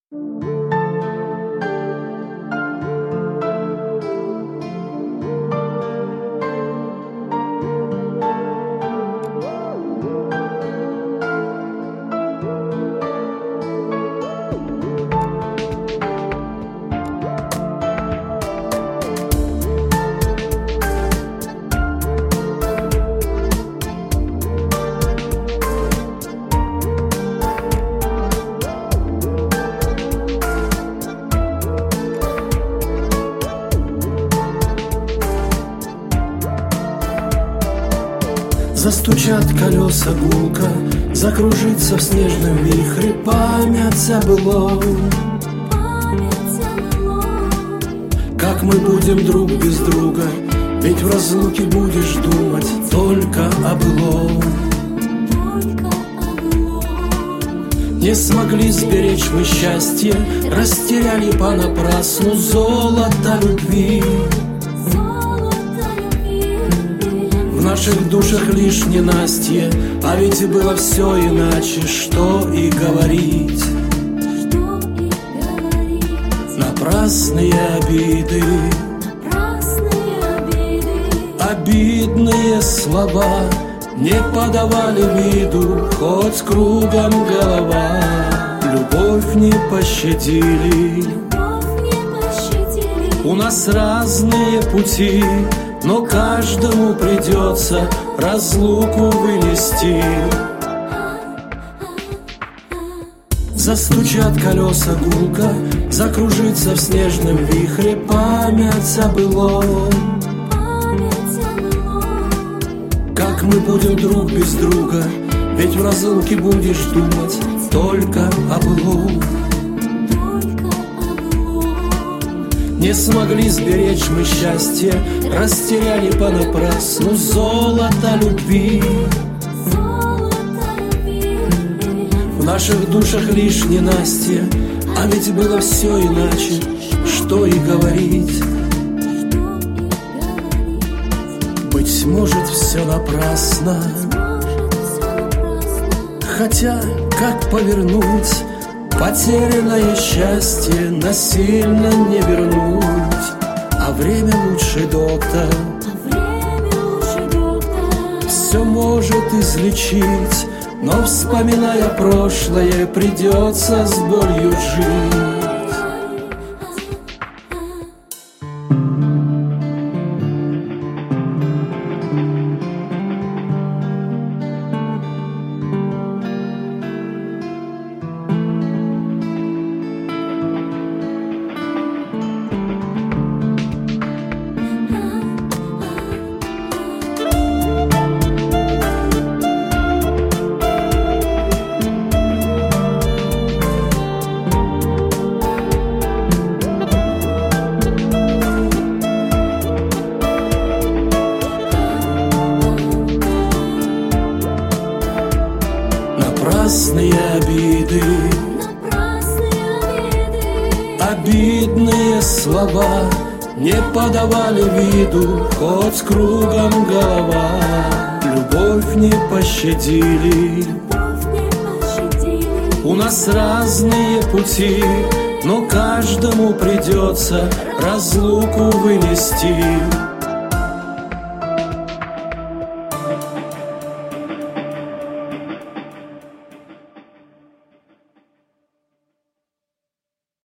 Застучат колеса гулко, закружится в снежном вихре память о былом. Как мы будем друг без друга, ведь в разлуке будешь думать только о былом. Не смогли сберечь мы счастье, растеряли понапрасну золото любви. В наших душах лишь ненастье, а ведь и было все иначе, что и говорить. Напрасные обиды, обидные слова не подавали виду, хоть кругом голова. Любовь не пощадили, у нас разные пути, но каждому придется разлуку вынести. Застучат колеса гулко, закружится в снежном вихре память о былом. Как мы будем друг без друга, ведь в разлуке будешь думать только о былом. Не смогли сберечь мы счастье, растеряли понапрасну золото любви. В наших душах лишь ненастье, а ведь было все иначе, что и говорить. Быть может, все напрасно, хотя как повернуть потерянное счастье насильно не вернуть. А время лучший доктор, все может излечить, но, вспоминая прошлое, придется с болью жить. Напрасные обиды, обидные слова не подавали виду, хоть кругом голова. Любовь не пощадили, у нас разные пути, но каждому придется разлуку вынести.